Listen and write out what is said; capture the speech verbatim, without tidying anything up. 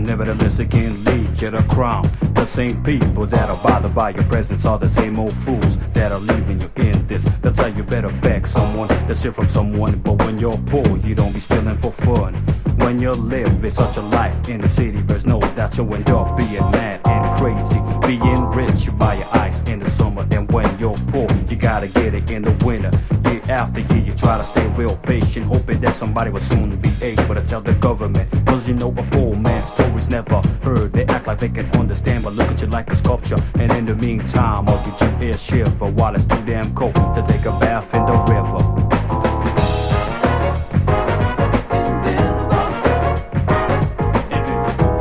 Nevertheless, it can lead you to crime. The same people that are bothered by your presence are the same old fools that are leaving you in this. They'll tell you better beg someone to steal from someone. But when you're poor, you don't be stealing for fun. When you live, it's such a life in the city. There's no doubt you end up being mad and crazy. Being rich, you buy your ice in the summer. And when you're poor, you gotta get it in the winter. Year after year, you try to stay real patient, hoping that somebody will soon be able to tell the government. Cause you know a poor man's story's never heard. They act like they can understand, but look at you like a sculpture. And in the meantime, all you do is shiver while it's too damn cold to take a bath in the river.